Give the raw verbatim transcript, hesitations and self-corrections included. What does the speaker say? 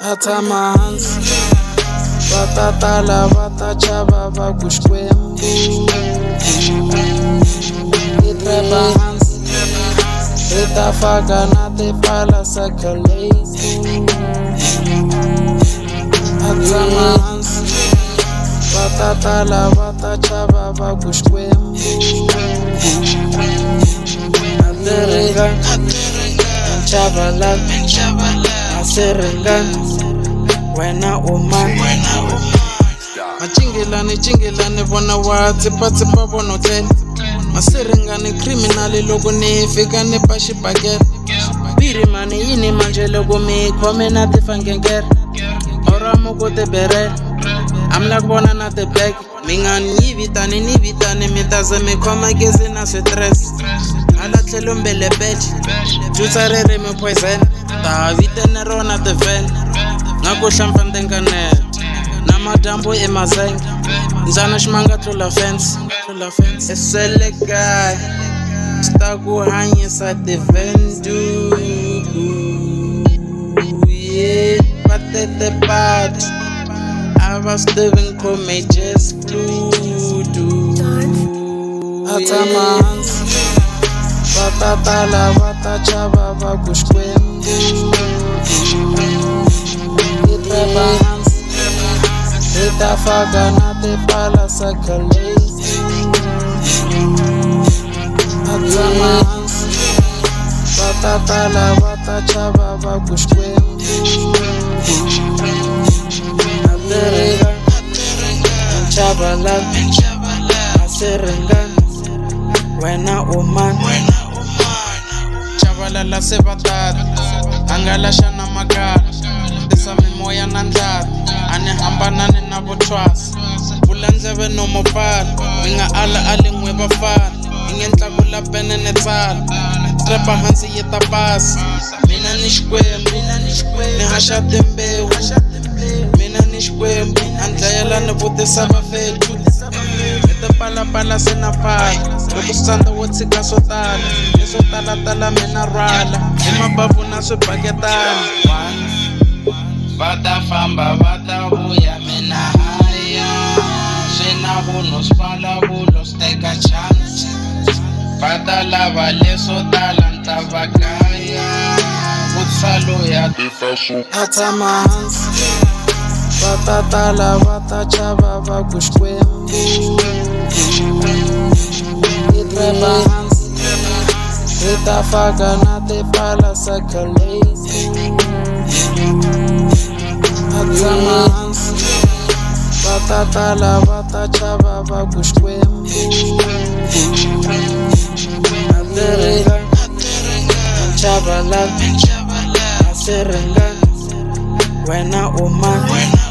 atshama hansi va ta tala va ta chava va ku Xikwembu hi treba hansi hi ta faka na tipala sakhalazi atshama hansi va ta tala va ta chava va ku Xikwembu Asiringani wena umani macingilani cingilani vona wa tsipatsipa vona tlela masiringani criminali loko ni fika ni ba xibakela birimani yini manje loko mi khome na tifangengera oramo ku tiberela amla ku vona na tibag mi nga ni vitani ni vitani mi ta ze mi khoma gezi na swistress ala tlhelo mbele beche jutsa ririmi poison ta vitene rona tiven nga ku hlampfa ntenkanete na madyambu emazenge njhana ximanga tlula fence tlula fence eswele kaya swi ta ku hanyisa tivendu ye va tete patu a va swi tivi nkhome just fludu atshama hansi va ta tala va ta chava va ku Xikwembu hi treba hansi hi ta faka na tipala sakhalazi atshama hansi va ta tala va ta chava va ku Xikwembu chabalala asiringani wena umani chabalala se va tata a nga laxana makala tisa mimoya na ndlata a ni hambanani na vuthwasa pfula ndleve nomo pfala mi nga ala ali n'we vafana mi nge ntlakula pene ni tsala trepa hansi yi ta pasa mina ni Xikwembu ni haxa timbewu mina ni Xikwembu a ndlayela ni vutisa vafethu ni tipalapala se na pfala loko switsandza wo tshika swo tala ni swo talatala mina rhwala hi mabavu na swibaketani va ta famba va ta vuya mina haya swi na vunhu swivulavulo swi teka chance va ta lava leswo tala ni ta va kaya vutsalo ya atshama hansi va ta tala va ta chava va ku Xikwembu hi treba hansi hi ta faka na tipala sakhalazi atshama hansi va ta tala va ta chava va ku Xikwembu chabalala asiringani wena umani